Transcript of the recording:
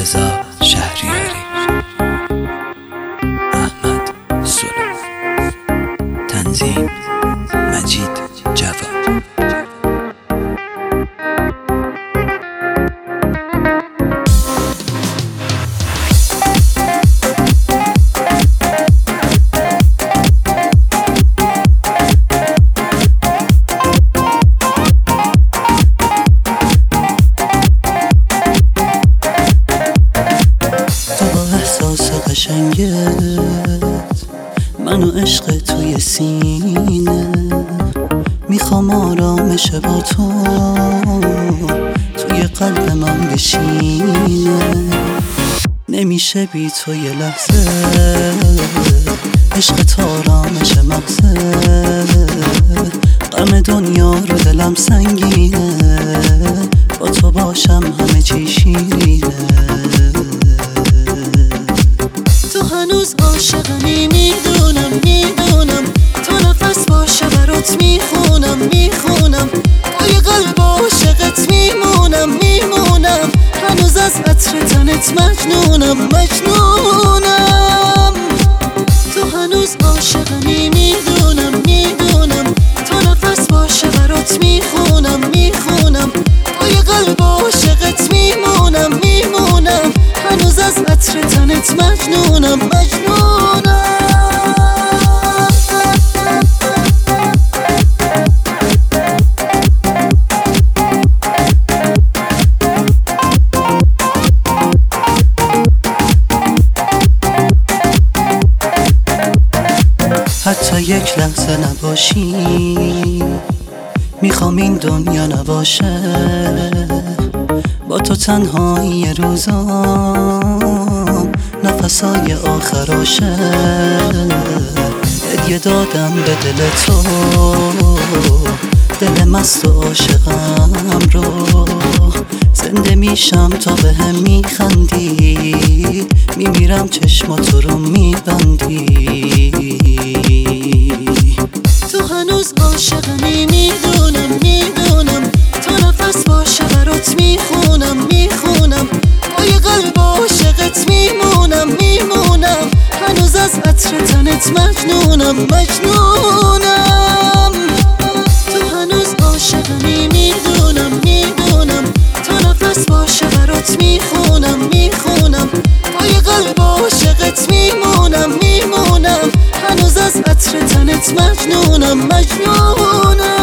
رضا شهریاری، احمد سلو، تنظیم مجید جواد. قشنگت منو عشق توی سینه، میخوام آرامش با تو توی قلب من بشینه. نمیشه بی تو یه لحظه، عشق تو آرامش مغزه، غم دنیا رو دلم سنگینه، با تو باشم همه چی شیرینه. هنوز عاشقمی، میدونم تا نفس باشه برات میخونم پای قلب عاشقت میمونم هنوز از عطر تنت مجنونم تو هنوز عاشقمی، میدونم تا نفس باشه برات میخونم پای قلب عاشقت میمونم هنوز از عطر تنت مجنونم حتی یک لحظه نباشی، میخوام این دنیا نباشه، با تو تنهایی روزام نفسای آخراشه. هدیه دادم به دل تو، دل مست و عاشقم رو، زنده میشم تا به هم میخندی، میمیرم چشماتو رو میبندی. تو هنوز عاشقمی، میدونم تا نفس باشه برات میخونم پای قلب عاشقت میمونم هنوز از عطر تنت مجنونم تو هنوز عاشقمی، میدونم تا نفس باشه برات میخونم پای قلب عاشقت میمونم هنوز از عطر تنت مجنونم